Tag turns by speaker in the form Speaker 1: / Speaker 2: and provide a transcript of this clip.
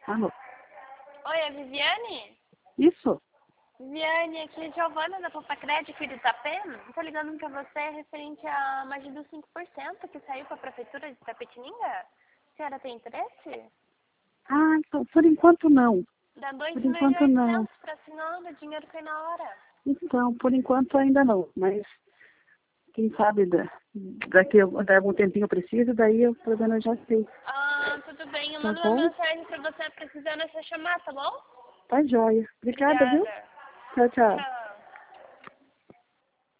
Speaker 1: Alô?
Speaker 2: Oi, é a Viviane?
Speaker 1: Isso?
Speaker 2: Viviane, aqui é Giovana da Popacred, aqui de Itapema. Tô ligando pra você referente a mais de 5% que saiu pra Prefeitura de Itapetininga. A senhora tem interesse?
Speaker 1: Ah, então, por enquanto não.
Speaker 2: Dá
Speaker 1: Por enquanto não.
Speaker 2: 2.800 pra senhora, o dinheiro cai na hora.
Speaker 1: Então, por enquanto ainda não. Mas quem sabe daqui a algum tempinho eu preciso, daí eu pelo menos já sei.
Speaker 2: Ah, tudo bem. Eu
Speaker 1: Tá
Speaker 2: mando uma
Speaker 1: bom?
Speaker 2: mensagem pra você precisando é só chamar, tá bom?
Speaker 1: Tá joia. Obrigada, viu?
Speaker 2: Obrigada.
Speaker 1: Tchau, tchau.
Speaker 2: Tchau.